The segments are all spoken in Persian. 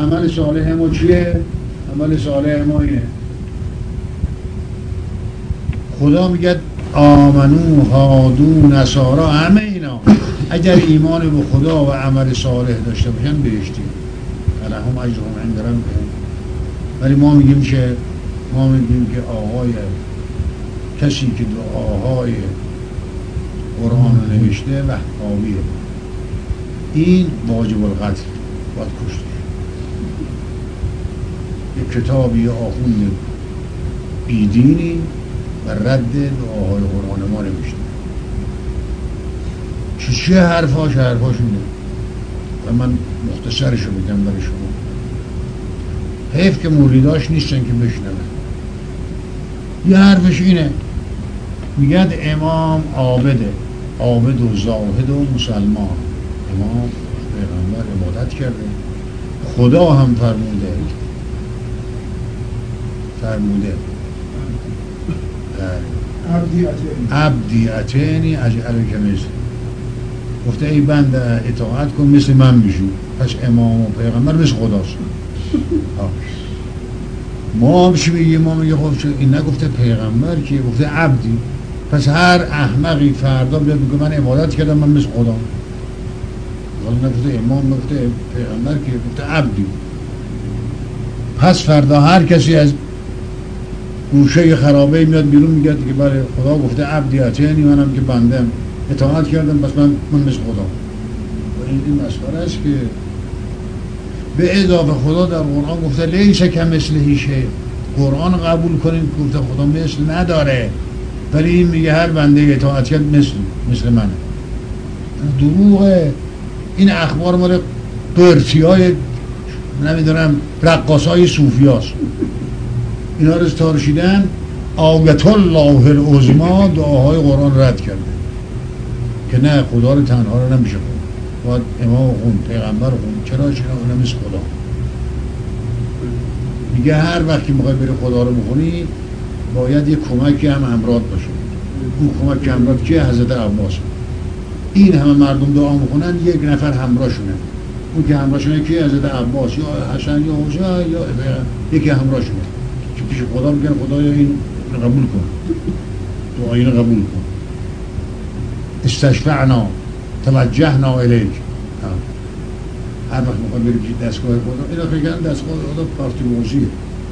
عمل صالح ما چیه؟ عمل صالح ما اینه. خدا میگه آمنو هادو نصارا، همه اینا اگر ایمان به خدا و عمل صالح داشته باشن بهشتی، الهم اجرهم عند ربهم. ولی ما میگیم که آقای کسی که دعاهای قرآن رو نوشته وهابیه، این واجب القتل، باید کشته. یک کتابی آخوند بیدینی و رد دعاهای قرآن ما نوشته. چه حرفاش اینه و من مختصرشو میگم برای شما. حیف که موریداش نیستن که بشنون. یه حرفش اینه، میگد امام عابده، عابد و زاهد و مسلمان. امام پیغمبر عبادت کرده، خدا هم فرموده عبدی اتینی اجعلک مثل، گفته ای بنده اطاعت کن مثل من بشی. پس امام و پیغمبر مثل خداست. ما هم چی بگیم؟ ما میگه خب این نگفته پیغمبر که، گفته عبدی. پس هر احمقی فردا بیاد بگه من عبادت کردم من مثل خدا، ولی نگفته امام، نگفته پیغمبر که، گفته عبدی. پس فردا هر کسی از گوشه خرابه میاد بیرون میگه که بله خدا گفته عبدی اتینی، منم که بندم اطاعت کردم بس من مثل خدا. و این مسخره است که به اضافه خدا در قرآن گفته لیس کمثله شیء. قرآن قبول کنین گفته خدا مثل نداره، ولی این میگه هر بنده اطاعت کرد مثل منه. دروغه. این اخبار مال قرطیای نمیدونم رقاصای صوفیاست. اینا رو تارشیدن. آیت الله العظما دعاهای قرآن رد کرده که نه خدا رو تنها رو نمیشه خون، باید امام خون، پیغمبر خون. چرا اونه مثل خدا. میگه هر وقتی میخوای بری خدا رو بخونی باید یک کمکی هم همراه باشه. اون کمک همراه کیه؟ حضرت عباس. این همه مردم دعا میخونن، یک نفر همراهشونه. اون که همراهشونه کیه؟ حضرت عباس یا حسن یا حسین یا یکی همراهشونه که پیش خدا میگن خدایا این قبول کن، دعای اینو قبول کن. استشفعنا توجهنا الیک. هر وقت میخواد بری دستگاه خدا، اینا فکر کردن دستگاه خدا پارتی موزیه،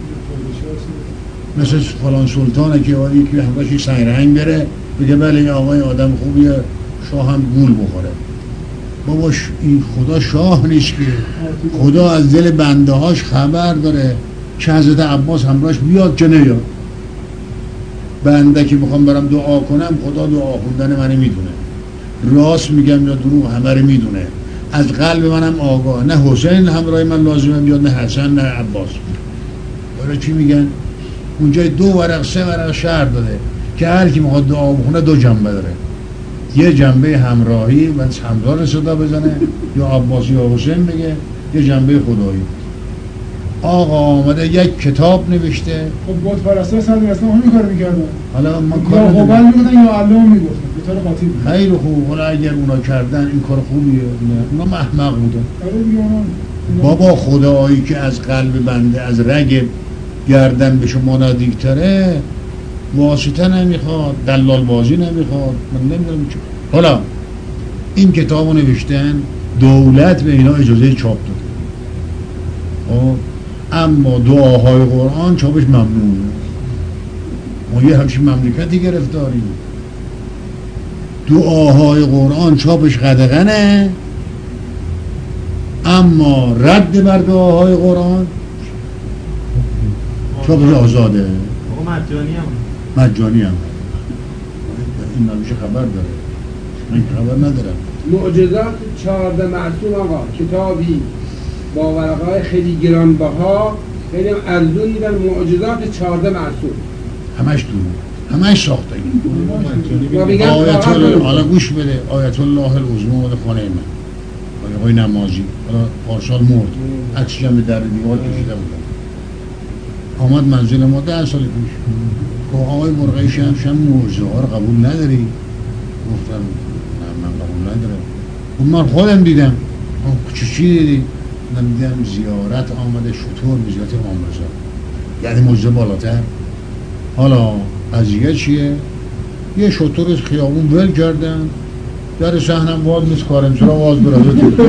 مثل فلان سلطانه که ولی که همراهش سنگرهنگ بره بگه بله این آقای آدم خوبیه، شاه هم گول بخوره. باباش این خدا شاه نیست که، خدا از دل بنده هاش خبر داره که حضرت عباس همراهش بیاد که نیاد. بنده که میخوام برم دعا کنم خدا دعا خوندن منو میدونه، راست میگم یا دروغ همه رو میدونه، از قلب منم آگاه. نه حسین همراه من لازمه بیاد، نه حسن، نه عباس. برای چی میگن؟ اونجا 2 ورق 3 ورق شرط داده که هر کی میخواد دعا بخونه 2 جنبه داره. یه جنبه همراهی و همراه رو صدا بزنه یا عباس یا حسین بگه، یه جنبه خدایی. آقا آمده یک کتاب نوشته. خب بت پرستا صدر اسلام همین کارو میکردن. حالا ما کار قبل میگفتن یا الله میگفتن به طور قاطی. خیلی خوب. حالا اگر اونا کردن این کار خوبیه، اونا احمق بودن. بابا خدایی که از قلب بنده، از رگ گردن به شما نزدیک‌تره، واسطه نمیخواد، دلال بازی نمیخواد. من نمیدونم چه. حالا این کتابو نوشتن، دولت به اینا اجازه چاپ داده. اما دعاهای قرآن چاپش ممنوعه. ما یه همچین مملکتی گرفتاریم. دعاهای قرآن چاپش قدغنه، اما رد بر دعاهای قرآن چاپش آزاده. مجانی هم این نمیشه خبر داره، من خبر ندارم. معجزات 14 معصوم آقا، کتابی با ورقه‌های خیلی گرانبها، خیلی ارزون میدن. معجزات 14 معصوم همش دونه، همش ساختگی. آیت الله، حالا گوش بده، آیت الله العظما مال خانه من، آقای نمازی، حالا پارسال مرد، عکسش هم به در دیوار کشیده بودن. آمد منزل ما 10 سال پیش، که آقای مرغی شمس معجزه ها رو قبول نداری؟ گفتم نه من قبول ندارم. من خودم دیدم. چی دیدی؟ من دیدم زیارت آمده شطور به زیارت امام رضا، یعنی موزه بالاتر. حالا قضیه چیه؟ یه شطور از خیابون ول کردن، در صحنم واز مثل کارمسرا واز براده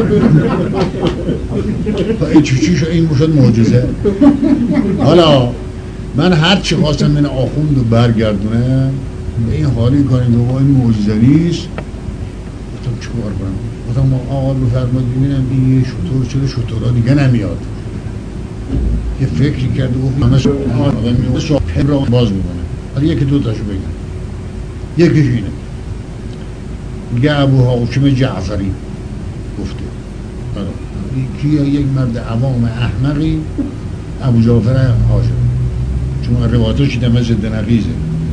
تا این چی شد؟ این باشد معجزه. حالا من هر چی خواستم من آخوند رو برگردونه به این حالی کنیم که با این معجزه نیست. گفتم چه کار کنم؟ گفتم آقا بفرمایید ببینم این شطور چرا شطورها دیگه نمیاد؟ یه فکری کرده گفت همه آقا میوه شاپر را باز میکنه. حالا یکی دو تاشو بگم. یکیش اینه، میگه ابو حاکم جعفری گفته کیه؟ یک مرد عوام احمقی ابو جعفر هاشم، چون روایتش دیدم از ضد نقیزه.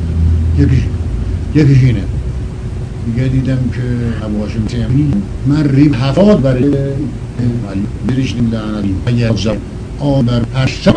یکیش اینه، میگه دیدم که ابو هاشم تیمی من ریب هفاد برای علی بریش نیم لعنتی اگه افضل آبر هشتم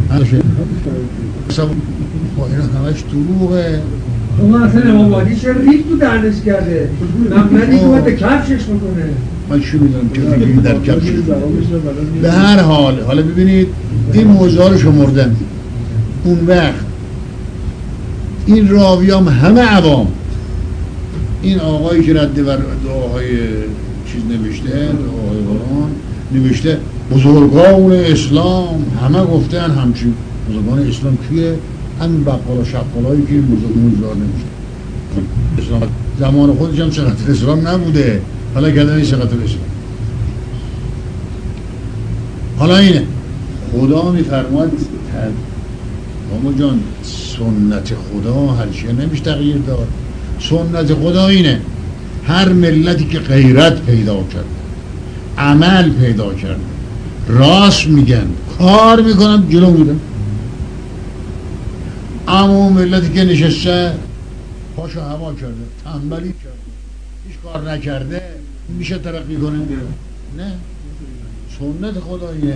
با اینا همش دروغه. اون اصلا امام مهدی چرا ریگ تو دهنش کرده؟ ممنونی که باید به کفشش میکنه. من چی میدونم که ریگ در کفشش. به هر حال حالا ببینید این موضوع رو شمردن. اون وقت این راویام همه عوام، این آقایی که رد بر دعاهای چیز نوشته، دعاهای قرآن نوشته، بزرگان اسلام همه گفتن همچین. بزرگان اسلام کیه؟ همین بقالا شقالایی که موزار نمیشه. اسلام زمان خودش هم شقت اسلام نبوده، حالا کردن این شقت اسلام. حالا اینه خدا میفرماد بابا جان سنت خدا هر چیه نمیشه تغییر داد. سنت خدا اینه هر ملتی که غیرت پیدا کرد، عمل پیدا کرد، راست میگن، کار میکنن، جلو میدن. اما ملتی که نشسته پاشو هوا کرده، تنبلی کرده، هیچ کار نکرده، میشه ترقی کنه؟ نه. سنت خداییه.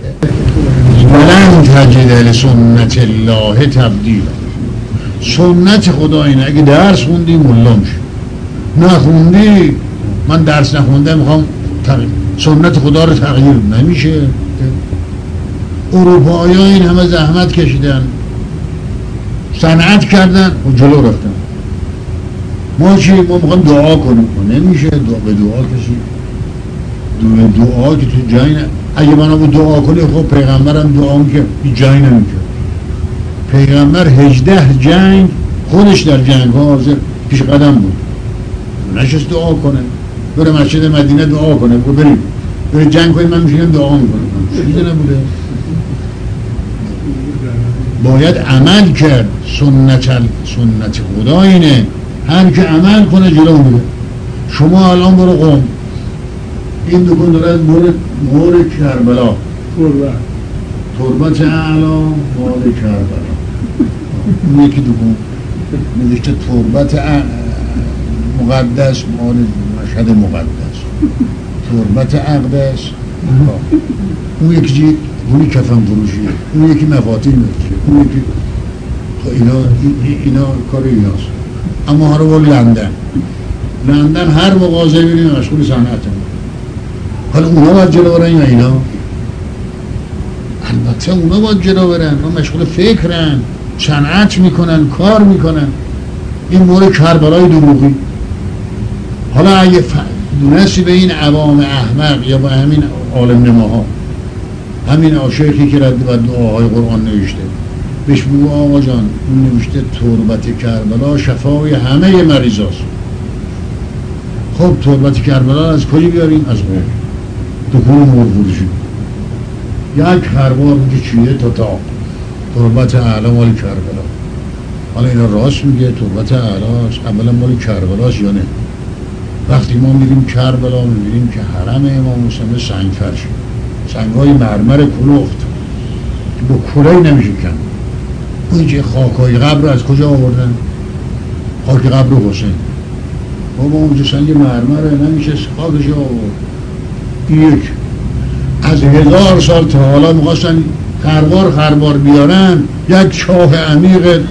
ولن تجد لسنت الله تبدیلا. سنت خدا اینه اگه درس خوندی ملا میشی، نخوندی من درس نخونده میخوام سنت خدا رو تغییر نمیشه. اروپایی ها این همه زحمت کشیدن، صنعت کردن و جلو رفتن. ما چی؟ ما میخوام دعا کنیم، نمیشه. به دعا کشی دعا که تو جای اگه منو با دعا کنی، خب پیغمبرم دعا که هیچ جایی نمیکرد. پیغمبر 18 جنگ خودش در جنگ ها حاضر پیش قدم بود، نشست دعا کنه، بره مسجد مدینه دعا کنه، بریم بره جنگ کنیم، من میشینم دعا میکنم. چیزی نبوده. باید عمل کرد. سنت خدا اینه هر که عمل کنه جلو میره. شما الان برو قم، این دکون داره از مور کربلا، تربت اعلا مال کربلا. اون یکی دکون نوشته تربت مقدس مال مشهد مقدس، تربت اقدس. اون یکی اونی کفن فروشیه، اون یکی مفاتیح میفروشه، اون یکی اینا کار ایناست. اما ها رو با لندن هر مغازه بینیم مشغول صنعت هم. حالا اونا باید جلو برن یا اینا؟ البته اونا باید جلو برن، اونا مشغول فکرن، صنعت میکنن، کار میکنن. این مورد کربلای دروغی. حالا اگه دونستی به این عوام احمق یا با همین عالم نماها، همین عاشقی که رد و دعاهای قرآن نوشته، بهش بگو آقا جان اون نوشته تربت کربلا شفای همه مریضاست. خب تربت کربلا از کجا بیاریم؟ از قوم دکون مرفوضی یک خربار بگه چیه تا تربت اعلا مال کربلا. حالا اینا راست میگه تربت اعلاست، اولا مال کربلاست یا نه؟ وقتی ما میریم کربلا میبینیم که حرم امام حسین سنگ فرشه، سنگای مرمر کلفت که با کلهی نمیشه کن. اونجا خاکای قبر از کجا آوردن؟ خاک قبر حسین. بابا اونجا سنگ مرمره، نمیشه خاکش آورد. یک از 1000 سال تا حالا میخواستن خربار بیارن، یک چاه عمیق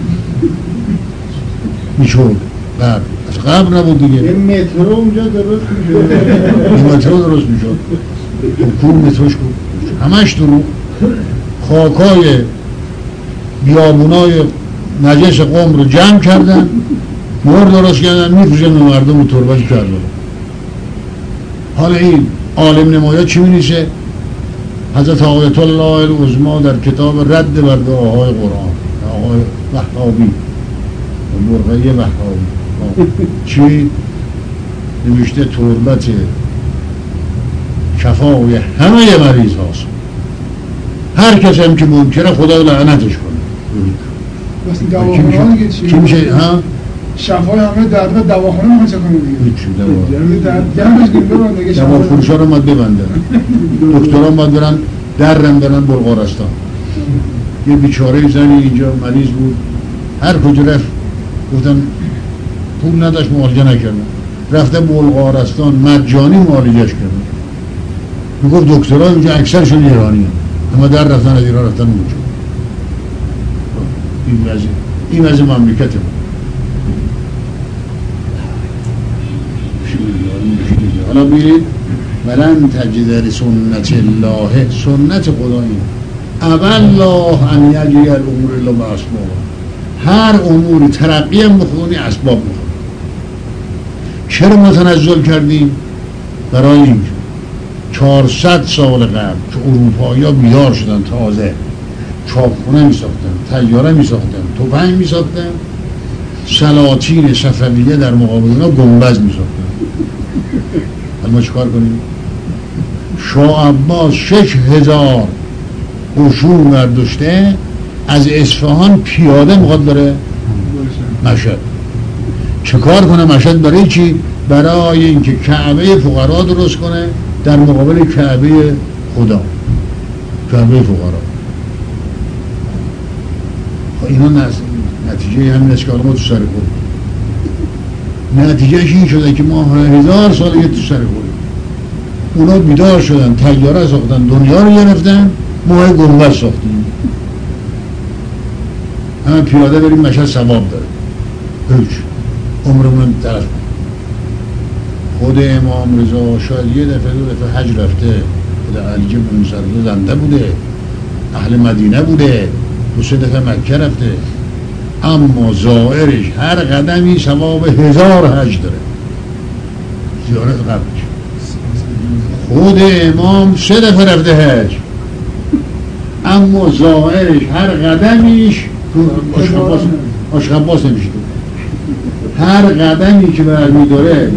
میشود قبر، از قبر نبود دیگه. یه مترو اونجا درست میشود. مترو درست میشود. حکوم توش همش دروغ. خاکای بیابونای نجس قوم رو جمع کردن، مهر درست کردن، میفروشن به مردم و تربت کردن. حالا این عالم نمایا چی می‌نویسه؟ حضرت آیت الله العظمی در کتاب رد بر دعاهای قرآن، آقای وهابی، برقه وهابی چی؟ نوشته تربت شفای همه مریض هاست، هر کسی هم که منکره خدا لعنتش کنه. بس دواخانه دیگه چی؟ کی میشه؟ ها؟ شفای همه درد و دواخانه میخواد چه کنه دیگه؟ هیچی دوا. گرمش گیر ببرن دیگه دوا فروشا رو باید ببندن، دکتران باید برن درم برن بلغارستان. یه بیچاره زنی اینجا مریض بود، هر کجا رفت گفتن پول نداشت معالجه نکردن، رفته بلغارستان مجانی معالجهش کردن. میگفت دکترها اینجا اکثرشون ایرانی هم، اما در رفتن از ایران رفتن اونجا. این وضع مملکت ما. حالا بیرید ولن تجد سنت الله، سنت خدا این اولله ان یجری الامور الا باسباب. هر اموری ترقی هم بخونی اسباب بخونی. چرا متنزل کردیم؟ برای این 400 سال قبل که اروپایی ها بیدار شدن، تازه چاپخونه می ساختن، طیاره می ساختن، تفنگ می ساختن، سلاطین صفویه در مقابل اونا گنبد می ساختن. حالا ما چیکار کنیم؟ شاه عباس 6000 قشون برداشته از اصفهان پیاده میخواد بره مشهد. چه کار کنه مشهد؟ برای چی؟ برای اینکه کعبه فقرا درست کنه در مقابل کعبه خدا، کعبه فقرا. اینا نتیجه همین است که ما تو سر خوریم. نتیجهش این شده که ما 1000 سال یه تو سر خوریم. اونا بیدار شدن، طیاره ساختن، دنیا رو گرفتن، ما گنبد ساختیم. همه پیاده بریم مشهد ثواب داره. هیچ عمرمون طرف. خود امام رضا شاید یه دفعه دو دفعه حج رفته، خود علی بن مسعود زنده بوده، اهل مدینه بوده، 2-3 دفعه مکه رفته، اما زائرش هر قدمی ثواب 1000 حج داره. زیارت قبلش خود امام 3 دفعه رفته حج، اما زائرش هر قدمیش آشخباس نمیشه. هر قدمی که برمیداره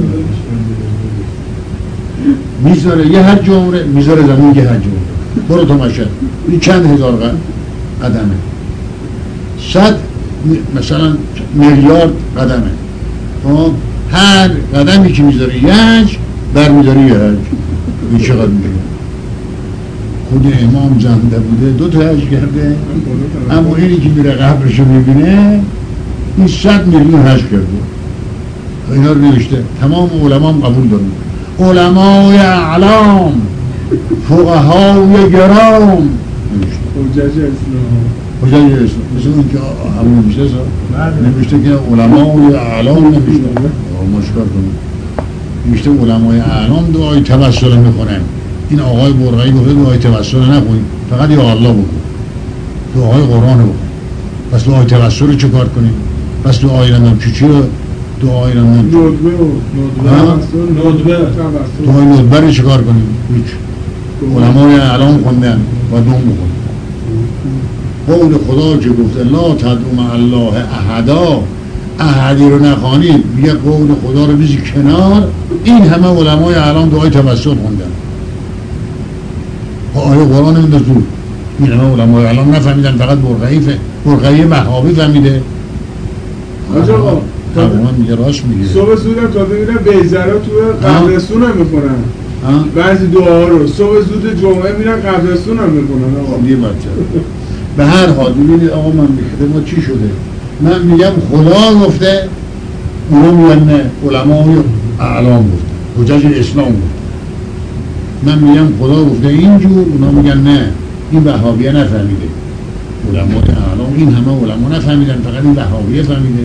میذاره یه حج عمره، میذاره زمین یه حج عمره. برو تو مشهد این چند هزار قدمه، 100 مثلا میلیارد قدمه. هر قدمی که میذاره یه حج برمیداره یه حج. این چقدر میشه؟ خود امام زنده بوده 2 تا حج کرده، اما اینی که میره قبرشو میبینه این 100 میلیون حج کرده. اینا رو نوشته، تمام علما قبول دارن. علمای اعلام، فقهای گرام نوشته. حجج اسلام، حجج اسلام مثل اون که همون نوشته نوشته که علمای اعلام نوشته. ما چیکار کنیم؟ نوشته علمای اعلام دعای توسل میکنن. این آقای برقعی گفته دعای توسل نخونید، فقط یا الله بکن، دعای قرآن بکن. پس دعای توسل رو چه کار کنیم؟ پس دعای نمیم چی رو؟ دعای نمیم دعای ندبه رو چه کار کنیم؟ هیچ. علمای اعلام خوندن و دوم بکن. قول خدا که گفته لا تدعو مع الله احدا، احدی رو نخوانید، یه قول خدا رو بیزی کنار. این همه علمای اعلام دعای توسل خوندن با آیه قرآن این دستور. این همه علمای اعلام نفهمیدن، فقط برقعی وهابی فهمیده. حاج آقا تقریبا میگه راست میگه. صبح زودم تازه میرن بیزره تو قبرستون هم میخونن بعضی دعاها رو. صبح زود جمعه میرن قبرستون هم میخونن. آقا دیگه بچه به هر حال ببینید آقا من میخوده ما چی شده؟ من میگم خدا گفته، اونا میگن نه علمای اعلام گفته، حجج اسلام گفته. من میگم خدا گفته اینجور، اونا میگن نه این وهابیه نفهمیده. علمای اعلام این همه علما نفهمیدن، فقط این وهابیه فهمیده.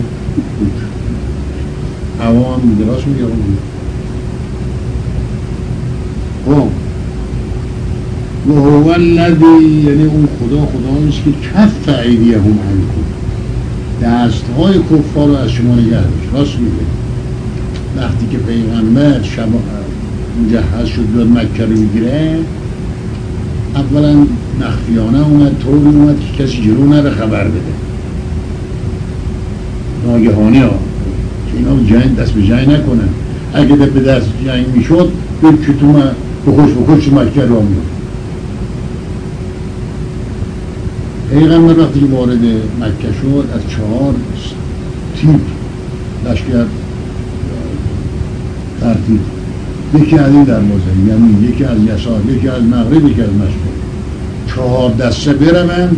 هوا هم میگه راست میگه. و هو الذی، یعنی اون خداییست که کف ایدیهم عنکم، دستهای کفار رو از شما نگه داشت. راست میگه. وقتی که پیغمبر شب مجهز شد بیاد مکه رو بگیره، اولا مخفیانه اومد، طوری اومد که کسی جلو نره خبر بده، ناگهانی ها، که اینا جنگ دست به جنگ نکنن. اگه به دست جنگ میشد یک کتوم بخوش مکه را میاد. پیغمبر وقتی که وارد مکه شد از 4 تیپ لشکر ترتیب، یکی از این دروازه یمین، یکی از یسار، یکی از مغرب، یکی از مشرق، 4 دسته برون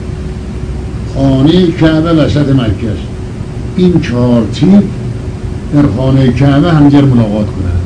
خانه کعبه وسط مکه است. این 4 تیپ در خانه کعبه همدیگر ملاقات کنند.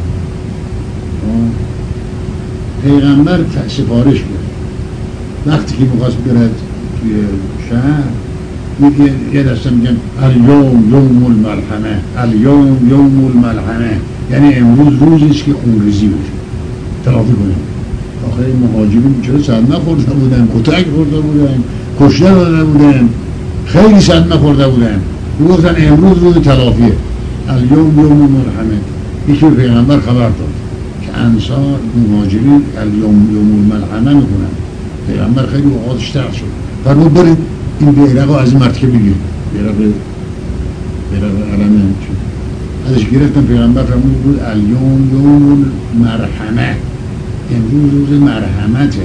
پیغمبر سفارش کرد وقتی که میخواست برد توی شهر، یه دسته میگن الیوم یوم الملحمه، الیوم یوم الملحمه، یعنی امروز روزیست که خونریزی بشه، تلافی کنیم. آخه مهاجرین چرا صدمه خورده بودن، کتک خورده بودن، کشته داده بودن، خیلی صدمه خورده بودن. گفتن امروز روز تلافیه، الیوم یوم الملحمه. یکی به پیغمبر خبر داد که انصار مهاجرین الیوم یوم الملحمه میکنن. پیغمبر خیلی اوقاتش ترد شد، فرمود برید این بیرق رو از این مرتکه بگیر، بیرق علمه ازش گرفتن. پیغمبر فرمود بود الیوم یوم المرحمه، امروز روز مرحمته،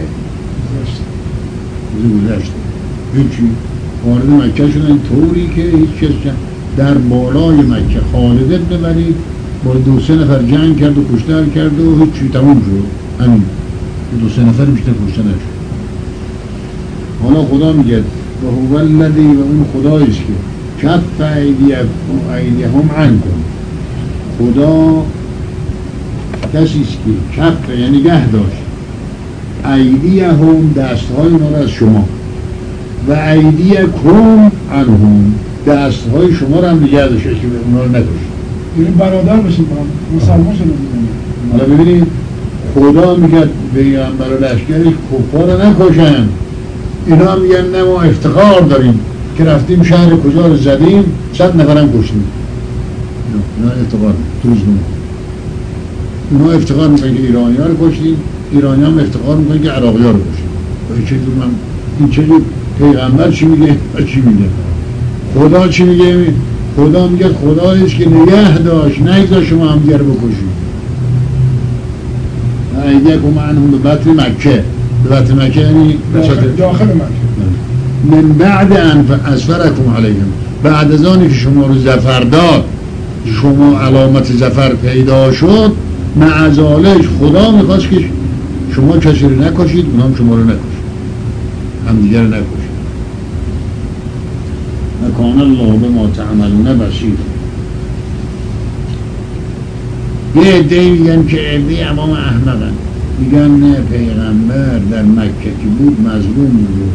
روز گذشته. هیچی وارد مکه شدن طوری که هیچ کس در بالای مکه خالد ببرید با 2-3 نفر جنگ کرد و کشتار کرد و هیچی تموم شد. همین 2-3 نفر بیشتر کشته نشد. حالا خدا میگه و هو الذی، و اون خداییست که کف ایدیهم عنکم، خدا کسیست که کف یعنی نگه داشت، ایدیهم دستهای اونا رو از شما، و ایدیکم عنهم دستهای شما رو هم نگه داشت که به اونا رو نکشید. یعنی برادر بشید با هم، مسلمان شدن. حالا ببینید خدا میگه پیغمبر و لشکرش کفار رو نکشن. اینا هم میگن نه ما افتخار داریم که رفتیم شهر کجا رو زدیم 100 نفرم کشتیم. اینا افتخار توزنون، اینا افتخار میکنن که ایرانی ها رو کشتیم، ایرانی هم افتخار میکنن که عراقی ها رو کشتیم. این چه جور پیغمبر چی میگه و چی میگه؟ خدا چی میگه؟ خدا میگه خداییست که نگه داشت نگذار شما هم دیگر بکشید. ایدیکم عنهم به بطن مکه، به بطن مکه یعنی داخل مکه. من بعد ان اسفرکم علیهم، بعد از آنی که شما رو ظفر داد، شما علامت ظفر پیدا شد، معذالش خدا میخواست که شما کسی رو نکشید، اونا هم شما رو نکشید، هم دیگر رو نکشید. وکان الله بما تعملون بصیر. یه عده‌ای میگن که عده امام احمقن، میگن نه پیغمبر در مکه که بود مظلوم بود،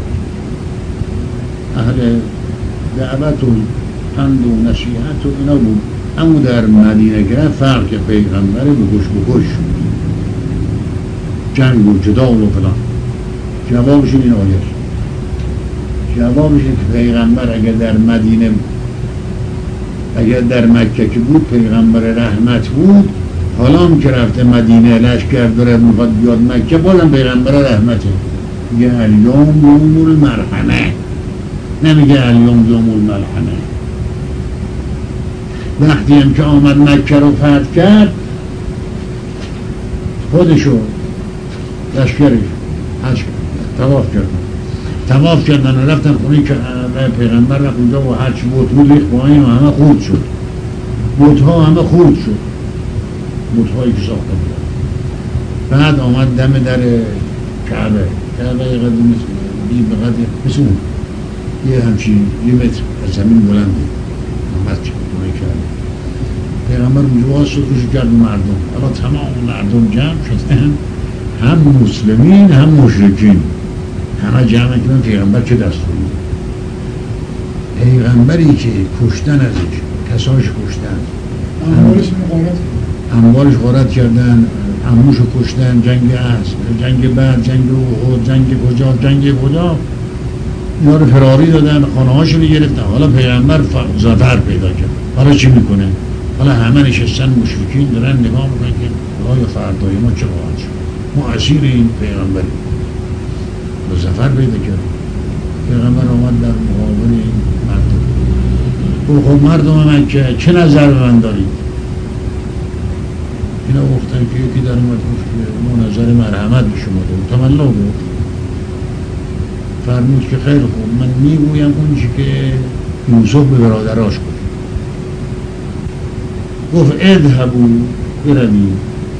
اهل دعوت و پند و نصیحت و اینا بود، اما در مدینه که فرق که پیغمبر بکش جنگ و جدال و فلان. جوابش این آیه، جوابش که پیغمبر اگر در مکه که بود پیغمبر رحمت بود، حالا هم که رفته مدینه لشکر داره میخواد بیاد مکه، بازم پیغمبر رحمته. میگه الیوم یوم المرحمه، نمیگه الیوم یوم الملحمه. وقتی هم که آمد مکه رو فتح کرد، خودشو لشکرش تواف کردن و رفتن خونه که پیغمبر رفت اونجا و هرچی بود ریخت با این و همه خورد شد، بوتها همه خورد شد، بوتهایی که ساخته بود. بعد آمد دم در کعبه یه قدر مثل اون یه همچین 1 متر از زمین بلنده مسجد خونه کعبه. پیغمبر اونجا سکوشو کرد مردم، حالا تمام مردم جمع شدن، هم مسلمین هم مشرکین، همه جمع کردن. پیغمبر چه دستوری؟ پیغمبری که کشتن ازش، کساش کشتن، اموالش غارت کردن، عموشو کشتن، جنگ اسب، جنگ بعد، جنگ احد، جنگ کجا اینا رو فراری دادن، خانه هاشو رو گرفتن. حالا پیغمبر ظفر پیدا کرد، حالا چی میکنه؟ حالا همه نشستن مشرکین دارن نگاه میکنن که خدایا فردای ما چه خواهد شد، ما اسیر این پیغمبریم. و ظفر پیدا کرد. پیغمبر آمد در مقابل این مردم، خب مردم مکه چه نظر به من دارید؟ اینا گفتن که یکی در اومد گفت که ما نظر مرحمت به شما داریم. تمنا بود. فرمود که خیلی خوب، من میگویم اون چی که یوسف به برادراش گفت اذهبوا بروید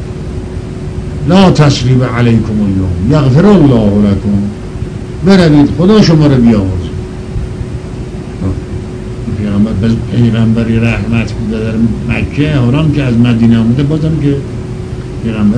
لا تسریب علیکم اليوم یغفر الله لکم، بروید خدا شما رو بیامرزه. پیغمبری رحمت بوده در مکه، حرام که از مدینه آمده، بازم که پیغمبر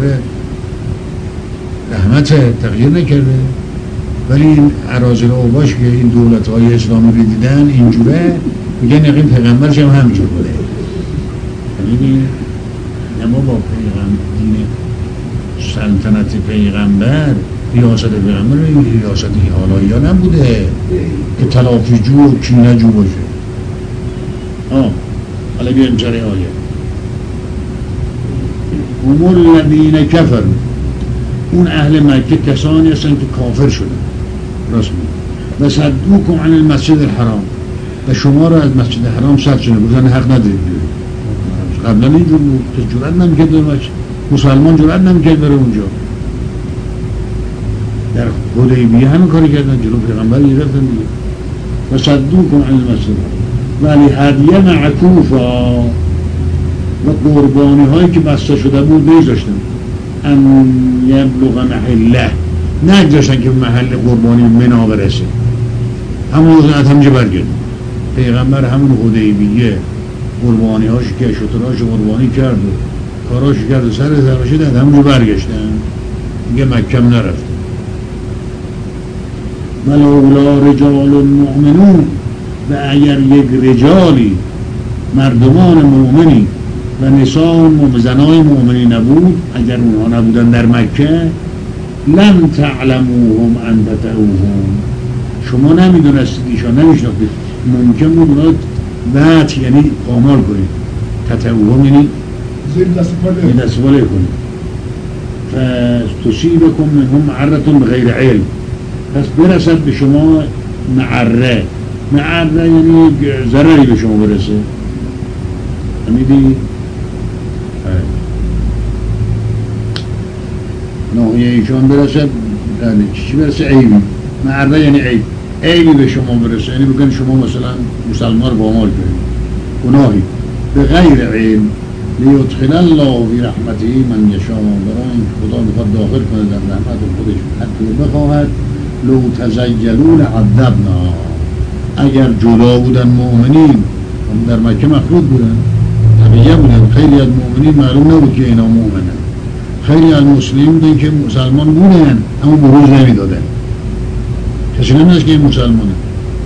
رحمت تغییر نکرده. ولی این اراذل اوباش که این دولت‌های اسلامی رو دیدن اینجوره، میگن یقین پیغمبرش هم همینجور بوده. یعنی اما با دین سلطنت پیغمبر، ریاست پیغمبر ریاست حالایی ها نبوده که تلافی جو و کینه جو باشه. حالا بیایم سر آیه. هم الذین کفروا، اون اهل مکه کسانی هستن که کافر شدن، راست میگه. و صدوکم عن المسجد الحرام، و شما رو از مسجد حرام صد شده بودن، حق ندارید. قبلا اینجور بود که جرأت نمیکرد بره، مسلمان جرأت نمیکرد بره اونجا. در حدیبیه همین کاری کردن، جلو پیغمبر گرفتن دیگه. و صدوکم عن المسجد، ولی هدیه معکوفا، و قربانی هایی که بسته شده بود نیذاشتن ان یبلغ محله، نگذاشتن که محل قربانی منا برسه. همون وزنت همجا برگرد. پیغمبر همون حدیبیه قربانی هاشو که شترهاشو قربانی کرد و کاراشو کرد و سر زمشه داد، همونجا برگشتن دیگه مکم نرفت. ولولا رجال مؤمنون، و اگر یک رجالی مردمان مؤمنی و نساء زنای مؤمنی نبود، اگر اونها نبودن در مکه، لم تعلموهم ان تطعوهم، شما نمیدونستید ایشان، نمیشناختید، ممکن بود اونها بعد یعنی پامال کنید. تطعوهم یعنی زیر دست پاله کنید. فتصیبکم منهم معرة بغیر علم، پس برسد به شما معره یعنی ضرری به شما برسه. امیدی ناحیه ایشان برسد، چی برسه؟ عیبی. معره یعنی عیبی به شما برسه، یعنی بگن شما مثلا مسلمان رو بامال کنید، گناهی به غیر علم. لیدخل الله فی رحمته من یشاء، برای این خدا میخواد داخل کنه در رحمت خودش حتی بخواهد. لو تزیلوا لعذبنا، اگر جدا بودن مؤمنین، در مکه مخلوط بودن، طبیعه بودن، خیلی از مؤمنین معلوم نبود که اینا مؤمنن، خیلی از مسلمین بودن که مسلمان بودن اما بروز نمیدادن، کسی نمیدونست که این مسلمانه.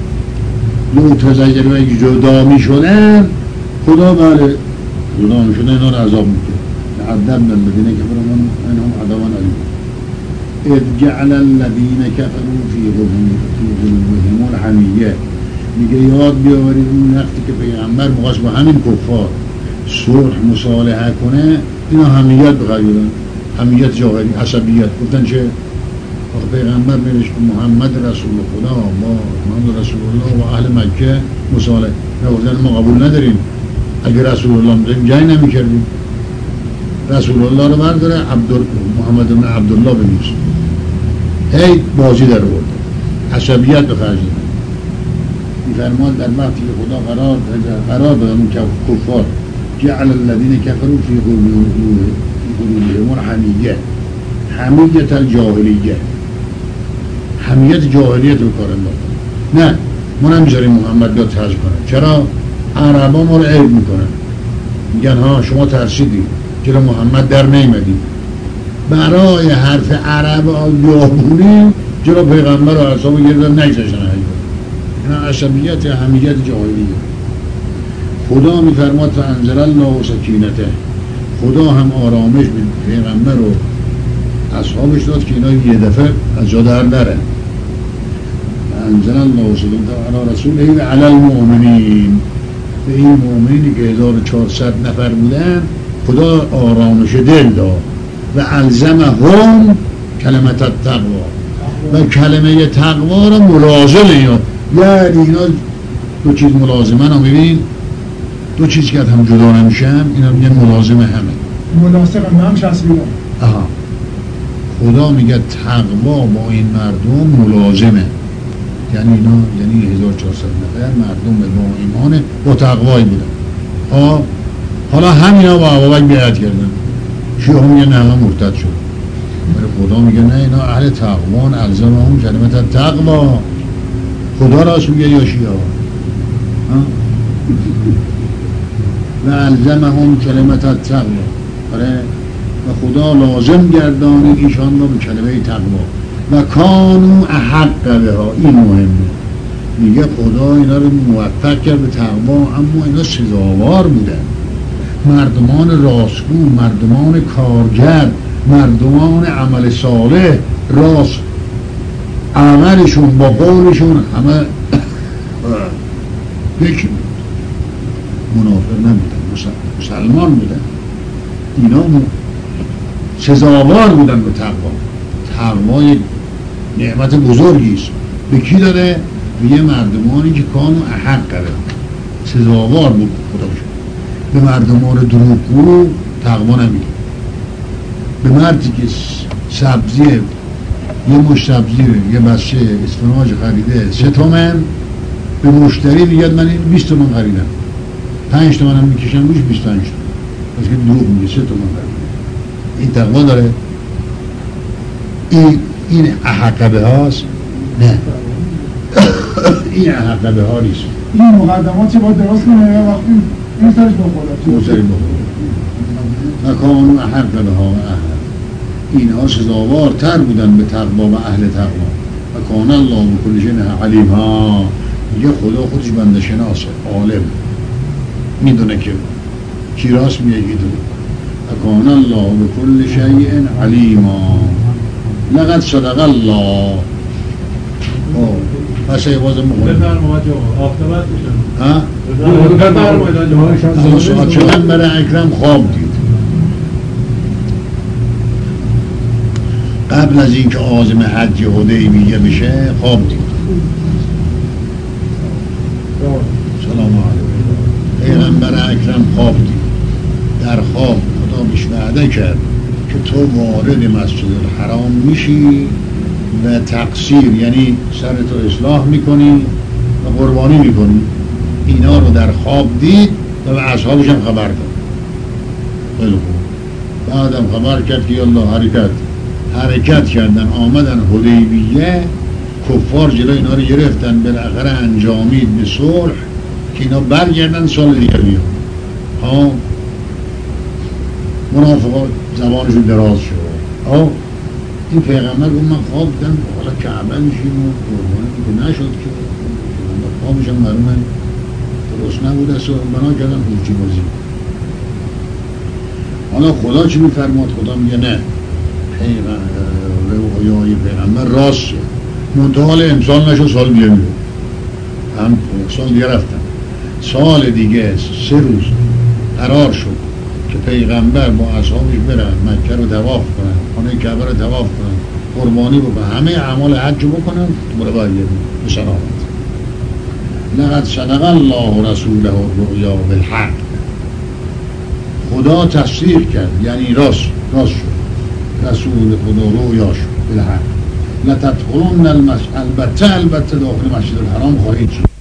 لو تزیلوا، اگر جدا میشدن، خدا بله جدا میشدن اینا رو عذاب میکرد. لعذبنا الذین کفروا منهم عذابا الیما. اذ جعل الذین کفروا فی قلوبهم الحمیه، میگه یاد بیاورید اون وقتی که پیغمبر مخواست با همین کفار صلح مصالحه کنه، اینا همیت بخریدن، همیت جاهلی، عصبیت. گفتن چه؟ پیغمبر نوشت محمد رسول خدا، ما محمد رسول الله و اهل مکه مصالحه نگفتن ما قبول نداریم، اگه رسول الله می‌دیم جای نمی‌کردیم. رسول الله رو برداره محمد بن عبدالله بنویسه، هی بازی در آورد، عصبیت به خرج دادن. می‌فرماد در وقتی که خدا قرار داد اون کفار، جعل الذین کفروا فی قلوبهم الحمیه، حمیت الجاهلیه، حمیت جاهلیت رو کار انداختن. نه ما نمیذاریم محمد بیاد حج کنه. چرا؟ عربا ما رو عیب میکنن، میگن ها شما ترسیدی چرا محمد در نیمدی، برای حرف عرب آیابونی چرا پیغمبر رو اعصابو گردن نگذاشتن حج کنه. اینا عصبیت حمیت جاهلیه. خدا میفرماد فانزل الله سکینته، خدا هم آرامش به پیغمبر و اصحابش داد که اینا یه دفعه از جا در نرن. انزل الله سبحانه علی رسوله و علی المؤمنین، به این مؤمنینی که 1400 نفر بودن خدا آرامش دل داد و الزمهم کلمت التقوا، و کلمه تقوا را ملازم یعنی اینا دو چیز ملازمن رو میبین، دو چیز که هم جدا نمیشن، اینا میگن ملازم همه، مناسق هم چسبیدن. خدا میگه تقوا با این مردم ملازمه، یعنی اینا یعنی 1400 نفر مردم با ایمان با تقوایی بودن. حالا همینا با ابوبکر بیعت کردن، شیعه هم میگن نه مرتد شد، ولی خدا میگه نه اینا اهل تقوان، الزمهم کلمت تقوا. خدا راست میگه یا شیعه و الزمهم کلمت التقوا، و خدا لازم گردانید ایشان را به کلمه تقوا و کانوا احق بها. این مهمه، میگه خدا اینا رو موفق کرد به تقوا، اما اینا سزاوار بودن، مردمان راستگو، مردمان کارگر، مردمان عمل صالح، راست عملشون با قولشون همه یکی بود، منافق نبودن، مسلمان بودن، اینا سزاوار بودن به تقوا. تقوا یک نعمت بزرگی است. به کی داره؟ به یه مردمانی که کانوا احق کرده، سزاوار بود خدا بشه. به مردمان دروغگو تقوا نمیده. به مردی که سبزی یه مش سبزی یه بسته اسفناج خریده 3 تومن، به مشتری میگه من این 20 تومن خریدم، 5 تومن هم میکشن روش 25 تومن، پس که دروغ میگه 3 تومن خریدم. این تقوا داره؟ این احق به هاست؟ نه این احق به ها نیست. این مقدماتی باید درست کنه یا وقتی این سرش بخوره و کانوا احق به ها و اهل، اینها سزاوارتر بودن به تقوا و اهل تقوا. و کان الله بکل شیء علیما، میگه خدا خودش بنده شناسه، عالم، میدونه که کی راست میگه کی دروغ. و کان الله بکل شیء علیما. لقد صدق الله. پس ایواز مقایم بفرمایید آفتابت بشن پیغمبر اکرم خواب دید قبل از اینکه عازم حج حدیبیه بشه، خواب دید. سلام علیکم. پیغمبر اکرم خواب دید. در خواب خدا بهش وعده کرد که تو وارد مسجد الحرام میشی و تقصیر یعنی سرتو اصلاح میکنی و قربانی میکنی. اینا رو در خواب دید و به اصحابش هم خبر داد. خیلی خوب. بعدم خبر کرد که یالله حرکت کردن، آمدن حدیبیه، کفار جلوی اینا رو گرفتن، بالاخره انجامید به صلح که اینا برگردن سال دیگه بیان. منافقات زبانشون دراز شد. این پیغمبر گفت من خواب دیدم حالا کعبه میشیم و قربانی که نشد که خوابش هم معلومه درست نبود است و بنا کردن حجی بازی. حالا خدا چی میفرماد؟ خدا میگه نه، رویای پیغمبر راست شد، منتحال امسال نشد، سال دیگه میده. هم سال دیگه رفتن، سال دیگه 3 روز قرار شد که پیغمبر با اصحابش برن مکه رو طواف کنن، خانه کعبه رو طواف کنن، قربانی بکنن، همه اعمال حج رو بکنن، دوباره برگردن به سلامت. لقد صدق الله رسوله الرؤیا بالحق. خدا تصدیق کرد، یعنی راست شد. رسول خدا رویا شد بالحق. لتدخلن البته داخل مسجد الحرام خواهید شد.